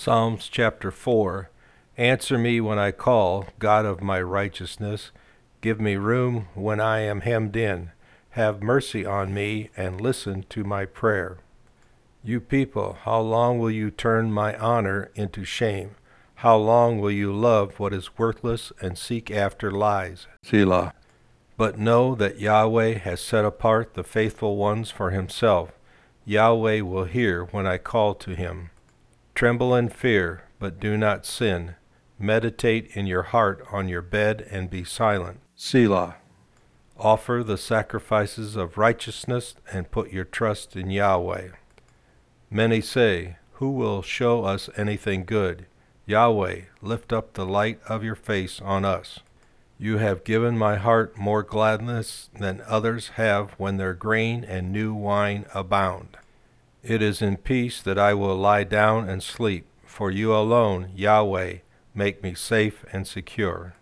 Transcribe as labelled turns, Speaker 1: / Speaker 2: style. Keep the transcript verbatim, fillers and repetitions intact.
Speaker 1: Psalms chapter four. Answer me when I call, God of my righteousness. Give me room when I am hemmed in. Have mercy on me and listen to my prayer. You people, how long will you turn my honor into shame? How long will you love what is worthless and seek after lies?
Speaker 2: Selah.
Speaker 1: But know that Yahweh has set apart the faithful ones for himself. Yahweh will hear when I call to him. Tremble and fear, but do not sin. Meditate in your heart on your bed and be silent.
Speaker 2: Selah.
Speaker 1: Offer the sacrifices of righteousness and put your trust in Yahweh. Many say, who will show us anything good? Yahweh, lift up the light of your face on us. You have given my heart more gladness than others have when their grain and new wine abound. It is in peace that I will lie down and sleep, for you alone, Yahweh, make me safe and secure.